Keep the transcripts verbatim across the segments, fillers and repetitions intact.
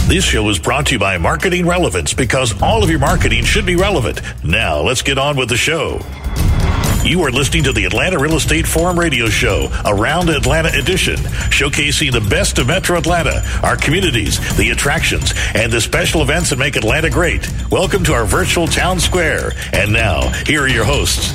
This show is brought to you by Marketing Relevance, because all of your marketing should be relevant. Now, let's get on with the show. You are listening to the Atlanta Real Estate Forum radio show, Around Atlanta Edition, showcasing the best of Metro Atlanta, our communities, the attractions, and the special events that make Atlanta great. Welcome to our virtual town square. And now, here are your hosts.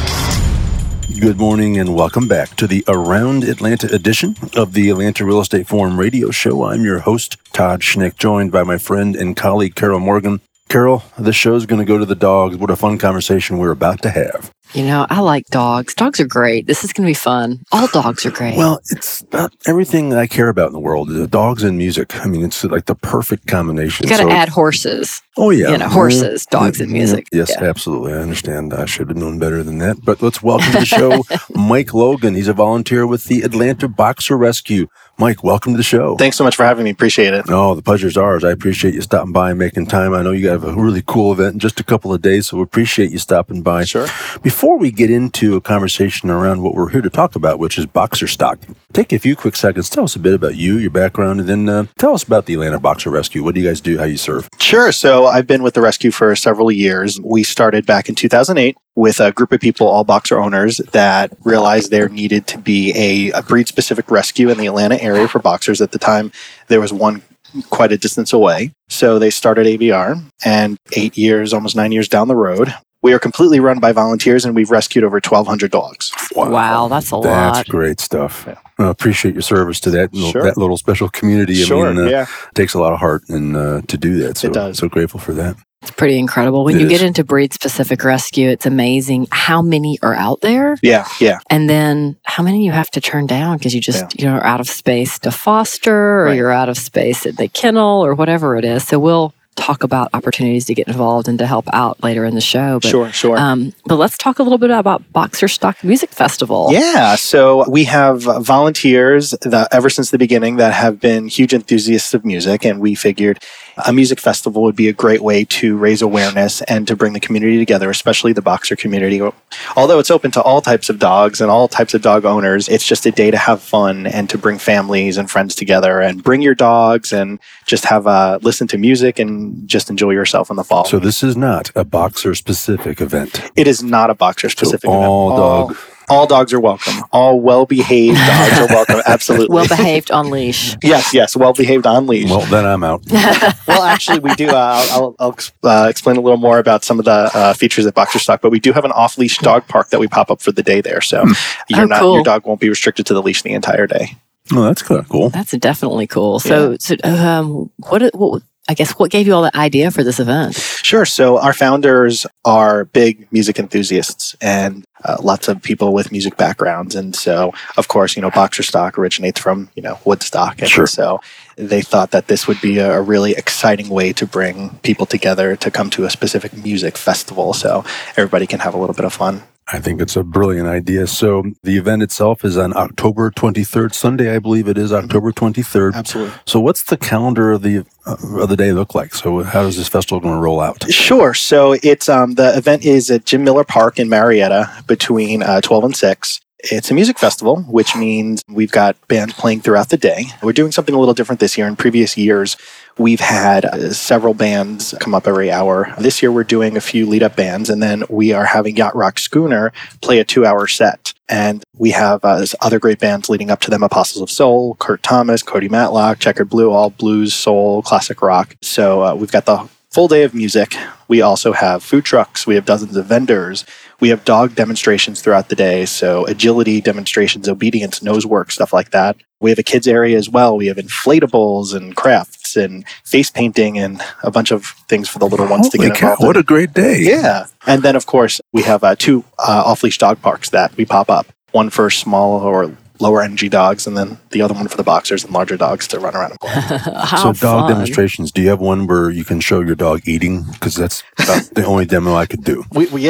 Good morning and welcome back to the Around Atlanta edition of the Atlanta Real Estate Forum radio show. I'm your host, Todd Schnick, joined by my friend and colleague, Carol Morgan. Carol, this show's going to go to the dogs. What a fun conversation we're about to have. You know, I like dogs. Dogs are great. This is going to be fun. All dogs are great. Well, it's about everything that I care about in the world. The dogs and music. I mean, it's like the perfect combination. You got to so, add horses. Oh, yeah. You know, horses, mm-hmm. dogs, and music. Yes, yeah. absolutely. I understand. I should have known better than that. But let's welcome to the show Mike Logan. He's a volunteer with the Atlanta Boxer Rescue. Mike, welcome to the show. Thanks so much for having me. Appreciate it. Oh, the pleasure's ours. I appreciate you stopping by and making time. I know you have a really cool event in just a couple of days, so we appreciate you stopping by. Sure. Before we get into a conversation around what we're here to talk about, which is boxer stock, take a few quick seconds. Tell us a bit about you, your background, and then uh, tell us about the Atlanta Boxer Rescue. What do you guys do? How you serve? Sure. So I've been with the rescue for several years. We started back in two thousand eight. With a group of people, all boxer owners, that realized there needed to be a, a breed-specific rescue in the Atlanta area for boxers. At the time, there was one quite a distance away. So they started A B R, and eight years, almost nine years down the road, we are completely run by volunteers, and we've rescued over twelve hundred dogs. Wow, wow that's a that's lot. That's great stuff. Yeah. I appreciate your service to that Sure. that little special community. I sure, mean, uh, yeah. It takes a lot of heart and uh, to do that. So, it does. So grateful for that. It's pretty incredible. When It you is. get into breed-specific rescue, it's amazing how many are out there. Yeah, yeah. And then how many you have to turn down because you just Yeah. you know, are out of space to foster, or Right. you're out of space at the kennel, or whatever it is. So we'll talk about opportunities to get involved and to help out later in the show. But, Sure, sure. Um, but let's talk a little bit about Boxer Stock Music Festival. Yeah, so we have volunteers that, ever since the beginning, that have been huge enthusiasts of music, and we figured a music festival would be a great way to raise awareness and to bring the community together, especially the boxer community. Although it's open to all types of dogs and all types of dog owners, it's just a day to have fun and to bring families and friends together and bring your dogs and just have a listen to music and just enjoy yourself in the fall. So this is not a boxer-specific event. It is not a boxer-specific so all event. Dog. All, all dogs are welcome. All well-behaved dogs are welcome. Absolutely. Well-behaved on leash. Yes, yes. Well-behaved on leash. Well, then I'm out. Well, actually, we do. Uh, I'll, I'll, I'll uh, explain a little more about some of the uh, features at Boxer Stock, but we do have an off-leash dog park that we pop up for the day there. So you're Oh, not cool. your dog won't be restricted to the leash the entire day. Oh, that's kind of cool. That's definitely cool. So, Yeah. so um, what, what, I guess, what gave you all the idea for this event? Sure. So our founders are big music enthusiasts and uh, lots of people with music backgrounds. And so, of course, you know, Boxer Stock originates from, you know, Woodstock. And Sure. so they thought that this would be a, a really exciting way to bring people together to come to a specific music festival so everybody can have a little bit of fun. I think it's a brilliant idea. So the event itself is on October twenty-third, Sunday, I believe it is October twenty-third. Absolutely. So what's the calendar of the uh, of the day look like? So how does this festival going to roll out? Sure. So it's um, the event is at Jim Miller Park in Marietta between uh, twelve and six. It's a music festival, which means we've got bands playing throughout the day. We're doing something a little different this year. In previous years, we've had uh, several bands come up every hour. This year, we're doing a few lead-up bands, and then we are having Yacht Rock Schooner play a two-hour set. And we have uh, other great bands leading up to them, Apostles of Soul, Kurt Thomas, Cody Matlock, Checkered Blue, all blues, soul, classic rock. So uh, we've got the full day of music. We also have food trucks. We have dozens of vendors. We have dog demonstrations throughout the day. So agility demonstrations, obedience, nose work, stuff like that. We have a kids area as well. We have inflatables and crafts and face painting and a bunch of things for the little ones to Holy get cow, involved in. what a great day. Yeah. And then, of course, we have uh, two uh, off-leash dog parks that we pop up. One for small or lower energy dogs, and then the other one for the boxers and larger dogs to run around and play. How So dog fun. demonstrations, do you have one where you can show your dog eating? Because that's about the only demo I could do. We, we, yeah.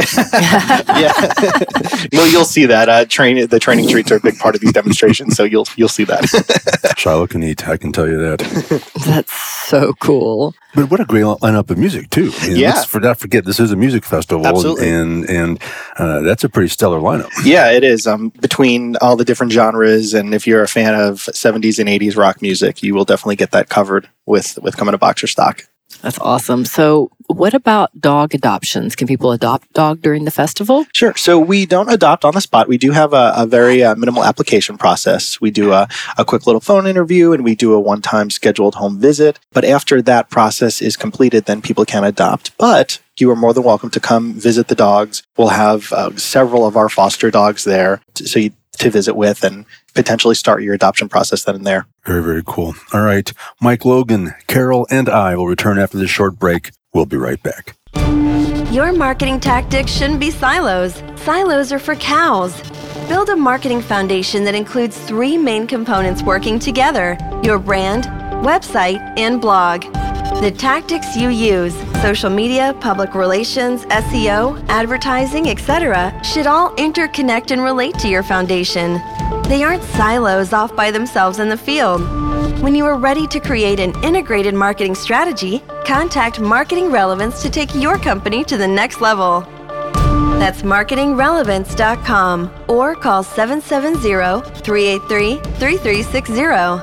yeah. Well, you'll see that. Uh, train, the training treats are a big part of these demonstrations, so you'll you'll see that. Shiloh can eat, I can tell you that. That's so cool. But what a great lineup of music, too. I mean, Yeah. Let's for not forget, this is a music festival. Absolutely. And, and uh, that's a pretty stellar lineup. Yeah, it is. Um, between all the different genres genres. And if you're a fan of seventies and eighties rock music, you will definitely get that covered with, with coming to Boxer Stock. That's awesome. So what about dog adoptions? Can people adopt dog during the festival? Sure. So we don't adopt on the spot. We do have a, a very uh, minimal application process. We do a, a quick little phone interview and we do a one-time scheduled home visit. But after that process is completed, then people can adopt. But you are more than welcome to come visit the dogs. We'll have uh, several of our foster dogs there to, so you, to visit with and potentially start your adoption process then and there. Very, very cool. All right. Mike Logan, Carol, and I will return after this short break. We'll be right back. Your marketing tactics shouldn't be silos. Silos are for cows. Build a marketing foundation that includes three main components working together: your brand, website, and blog. The tactics you use, social media, public relations, S E O, advertising, et cetera, should all interconnect and relate to your foundation. They aren't silos off by themselves in the field. When you are ready to create an integrated marketing strategy, contact Marketing Relevance to take your company to the next level. That's marketing relevance dot com or call seven seven zero, three eight three, three three six zero.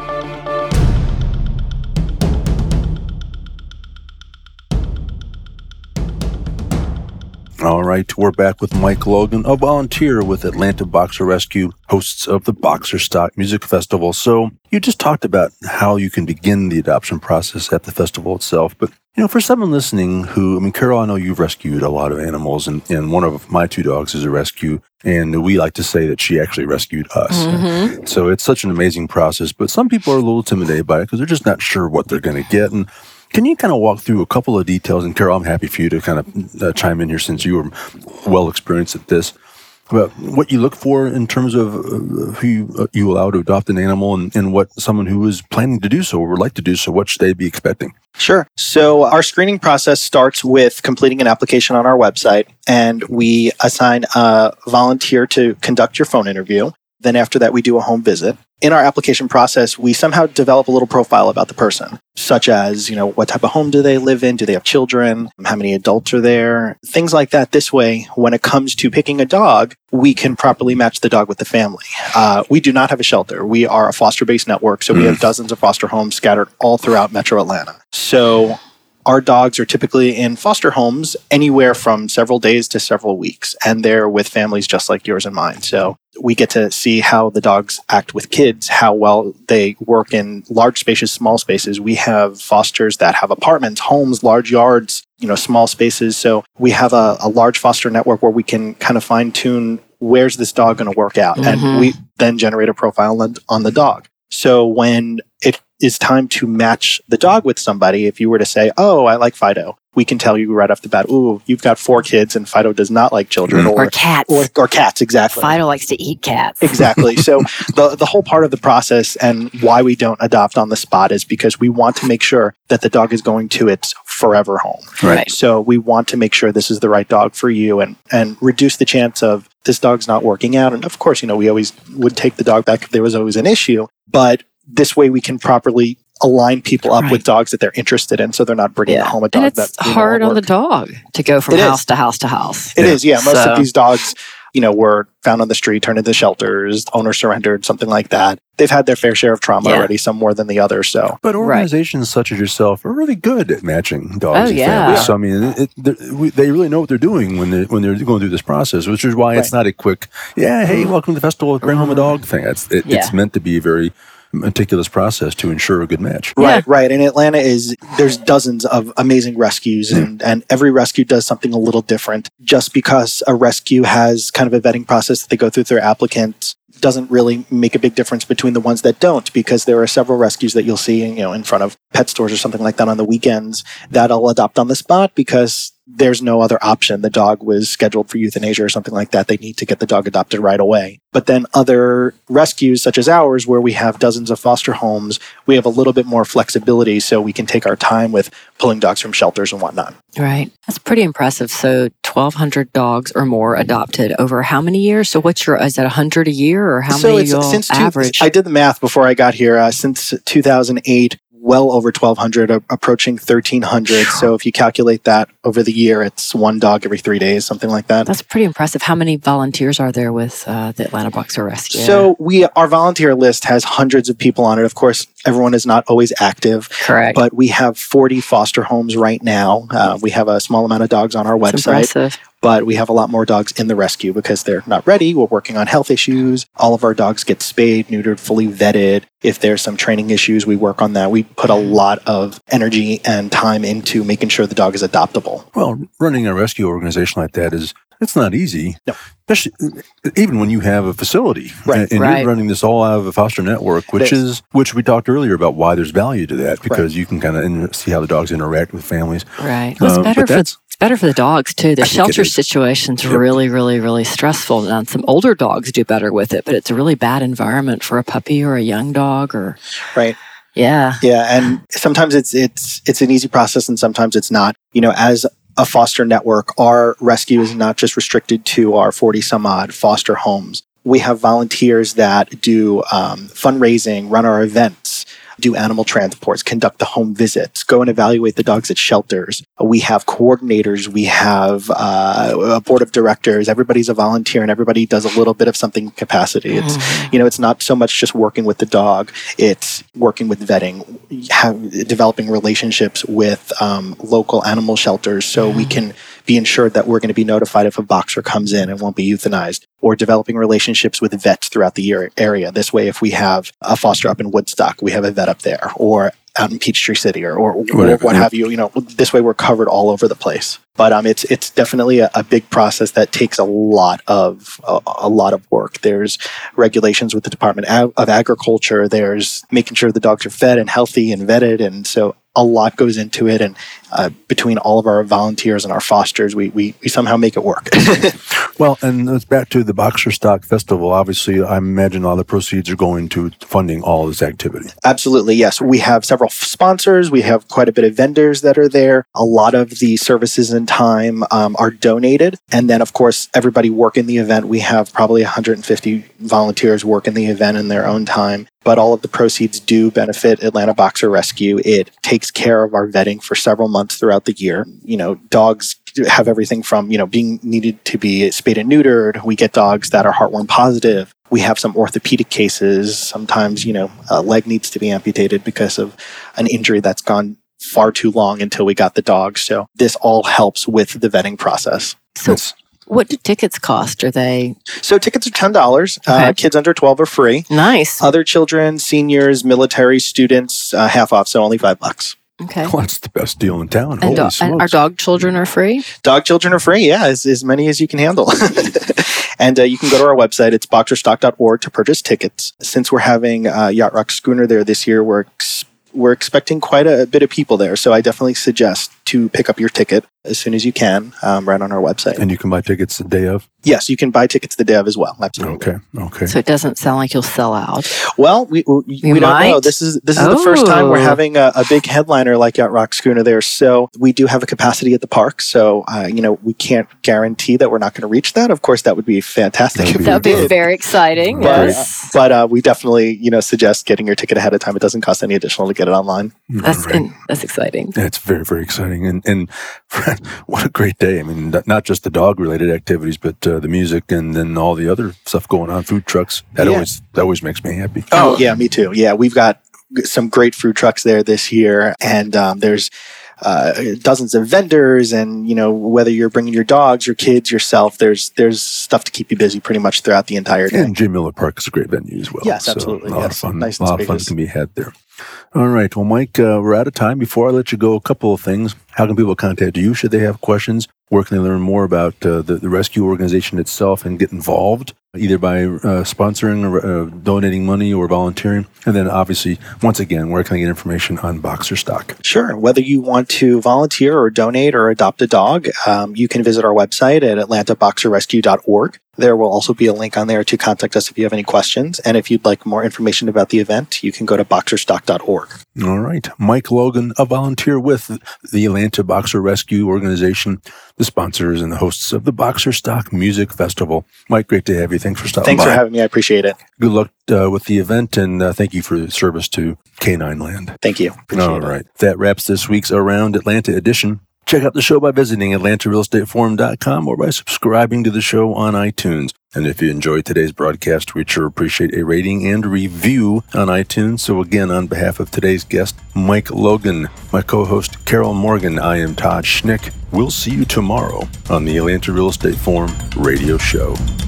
All right, we're back with Mike Logan, a volunteer with Atlanta Boxer Rescue, hosts of the Boxer Stock Music Festival. So you just talked about how you can begin the adoption process at the festival itself. But, you know, for someone listening who, I mean, Carol, I know you've rescued a lot of animals, and, and one of my two dogs is a rescue. And we like to say that she actually rescued us. Mm-hmm. So it's such an amazing process. But some people are a little intimidated by it because they're just not sure what they're going to get. And can you kind of walk through a couple of details? And Carol, I'm happy for you to kind of uh, chime in here since you were well experienced at this, about what you look for in terms of uh, who you, uh, you allow to adopt an animal and, and what someone who is planning to do so or would like to do so, what should they be expecting? Sure. So our screening process starts with completing an application on our website, and we assign a volunteer to conduct your phone interview. Then after that, we do a home visit. In our application process, we somehow develop a little profile about the person, such as, you know, what type of home do they live in? Do they have children? How many adults are there? Things like that. This way, when it comes to picking a dog, we can properly match the dog with the family. Uh, we do not have a shelter. We are a foster-based network, so mm. we have dozens of foster homes scattered all throughout Metro Atlanta. So our dogs are typically in foster homes anywhere from several days to several weeks, and they're with families just like yours and mine. So we get to see how the dogs act with kids, how well they work in large spaces, small spaces. We have fosters that have apartments, homes, large yards, you know, small spaces. So we have a, a large foster network where we can kind of fine tune where's this dog going to work out. Mm-hmm. And we then generate a profile on, on the dog. So when it is time to match the dog with somebody, if you were to say, oh, I like Fido, we can tell you right off the bat, ooh, you've got four kids and Fido does not like children. Or, or cats. Or, or cats, exactly. Fido likes to eat cats. Exactly. So the, the whole part of the process and why we don't adopt on the spot is because we want to make sure that the dog is going to its forever home. Right. So we want to make sure this is the right dog for you and, and reduce the chance of this dog's not working out. And of course, you know, we always would take the dog back if there was always an issue. But this way we can properly align people up right. with dogs that they're interested in, so they're not bringing yeah. home a dog and it's that hard on the dog to go from it house is. to house to house. It yeah. is, yeah. Most so. of these dogs, you know, were found on the street, turned into shelters, owner surrendered, something like that. They've had their fair share of trauma yeah. already, some more than the others. So, but organizations right. such as yourself are really good at matching dogs oh, and yeah. families. So I mean, it, it, they really know what they're doing when they when they're going through this process, which is why right. it's not a quick, yeah, hey, welcome to the festival, bring home a dog thing. It's it, yeah. it's meant to be a very meticulous process to ensure a good match. Right, yeah. right. And Atlanta is, there's dozens of amazing rescues mm. and, and every rescue does something a little different. Just because a rescue has kind of a vetting process that they go through with their applicants doesn't really make a big difference between the ones that don't, because there are several rescues that you'll see, you know, in front of pet stores or something like that on the weekends that'll adopt on the spot because there's no other option. The dog was scheduled for euthanasia or something like that. They need to get the dog adopted right away. But then other rescues, such as ours, where we have dozens of foster homes, we have a little bit more flexibility so we can take our time with pulling dogs from shelters and whatnot. Right. That's pretty impressive. So twelve hundred dogs or more adopted over how many years? So what's your, is that one hundred a year or how so many it's, y'all since average? Two, I did the math before I got here. Uh, since two thousand eight, well over twelve hundred, approaching thirteen hundred. So if you calculate that over the year, it's one dog every three days, something like that. That's pretty impressive. How many volunteers are there with uh, the Atlanta Boxer Rescue? So we, our volunteer list has hundreds of people on it. Of course, everyone is not always active. Correct. But we have forty foster homes right now. Uh, we have a small amount of dogs on our That's website. impressive. But we have a lot more dogs in the rescue because they're not ready. We're working on health issues. All of our dogs get spayed, neutered, fully vetted. If there's some training issues, we work on that. We put a lot of energy and time into making sure the dog is adoptable. Well, running a rescue organization like that is, it's not easy. No. Especially, even when you have a facility. Right. And, and Right. you're running this all out of a foster network, which This. is, which we talked earlier about why there's value to that, because Right. you can kind of see how the dogs interact with families. Right. Well, it's Um, better but for that's- it's better for the dogs too. The I think it shelter is. situation's Yep. really, really, really stressful. Now, some older dogs do better with it, but it's a really bad environment for a puppy or a young dog. Or Right. yeah, Yeah. And sometimes it's it's it's an easy process and sometimes it's not. You know, as a foster network, our rescue is not just restricted to our forty some odd foster homes. We have volunteers that do um, fundraising, run our events, do animal transports, conduct the home visits, go and evaluate the dogs at shelters. We have coordinators, we have uh, a board of directors. Everybody's a volunteer and everybody does a little bit of something capacity. It's, you know, it's not so much just working with the dog, it's working with vetting, have, developing relationships with um, local animal shelters so we can be ensured that we're going to be notified if a boxer comes in and won't be euthanized, or developing relationships with vets throughout the year area. This way, if we have a foster up in Woodstock, we have a vet up there, or out in Peachtree City, or, or, or Whatever, what yeah. have you. You know, this way we're covered all over the place. But um, it's it's definitely a, a big process that takes a lot of a, a lot of work. There's regulations with the Department of of Agriculture. There's making sure the dogs are fed and healthy and vetted, and so a lot goes into it. And uh, between all of our volunteers and our fosters, we we, we somehow make it work. Well, and it's back to the Boxer Stock Festival. Obviously, I imagine all the proceeds are going to funding all this activity. Absolutely, yes. We have several f- sponsors. We have quite a bit of vendors that are there. A lot of the services and time um, are donated. And then, of course, everybody working the event. We have probably one hundred fifty volunteers working the event in their own time. But all of the proceeds do benefit Atlanta Boxer Rescue. It takes care of our vetting for several months throughout the year. You know, dogs have everything from, you know, being needed to be spayed and neutered. We get dogs that are heartworm positive. We have some orthopedic cases. Sometimes, you know, a leg needs to be amputated because of an injury that's gone far too long until we got the dog. So this all helps with the vetting process. So, It's- what do tickets cost? Are they So tickets are ten dollars. Okay. Uh, kids under twelve are free. nice? Other children, seniors, military students, uh, half off, so only five bucks. Okay. Well, that's the best deal in town. And, Holy do- and smokes. our dog children are free? Dog children are free, yeah, as, as many as you can handle. And uh, you can go to our website. It's boxer stock dot org to purchase tickets. Since we're having uh, Yacht Rock Schooner there this year, we're ex- we're expecting quite a, a bit of people there. So I definitely suggest to pick up your ticket as soon as you can, um, right on our website. And you can buy tickets the day of? Yes, you can buy tickets the day of as well. Absolutely. Okay, okay. So it doesn't sound like you'll sell out. Well, we we, we don't might? know. This is this is the first time we're Oh. having a, a big headliner like Yacht Rock Schooner there. So we do have a capacity at the park. So uh, you know, we can't guarantee that we're not going to reach that. Of course, that would be fantastic. That'd if be we That would be did. very exciting. But, Yes. but uh, we definitely, you know, suggest getting your ticket ahead of time. It doesn't cost any additional to get it online. That's Right. and that's exciting. It's very, very exciting. And and what a great day. I mean, not- not just the dog-related activities, but uh, the music and then all the other stuff going on, food trucks. That Yeah. always that always makes me happy. Oh, yeah, me too. Yeah, we've got some great food trucks there this year, and um, there's uh, dozens of vendors, and you know, whether you're bringing your dogs, your kids, yourself, there's there's stuff to keep you busy pretty much throughout the entire day. And Jim Miller Park is a great venue as well. Yes, So absolutely. a lot Yes. of fun. Nice a and lot of fun spacious. can be had there. All right. Well, Mike, uh, we're out of time. Before I let you go, a couple of things. How can people contact you? Should they have questions? Where can they learn more about uh, the, the rescue organization itself and get involved, either by uh, sponsoring or uh, donating money or volunteering? And then, obviously, once again, where can I get information on Boxer Stock? Sure. Whether you want to volunteer or donate or adopt a dog, um, you can visit our website at atlanta boxer rescue dot org. There will also be a link on there to contact us if you have any questions. And if you'd like more information about the event, you can go to boxer stock dot org. All right. Mike Logan, a volunteer with the Atlanta Boxer Rescue Organization, the sponsors and the hosts of the Boxer Stock Music Festival. Mike, great to have you. Thanks for stopping Thanks by. for having me. I appreciate it. Good luck uh, with the event, and uh, thank you for your service to Canine Land. Thank you. Appreciate All it. right. That wraps this week's Around Atlanta edition. Check out the show by visiting atlanta real estate forum dot com or by subscribing to the show on iTunes. And if you enjoyed today's broadcast, we'd sure appreciate a rating and review on iTunes. So again, on behalf of today's guest, Mike Logan, my co-host Carol Morgan, I am Todd Schnick. We'll see you tomorrow on the Atlanta Real Estate Forum radio show.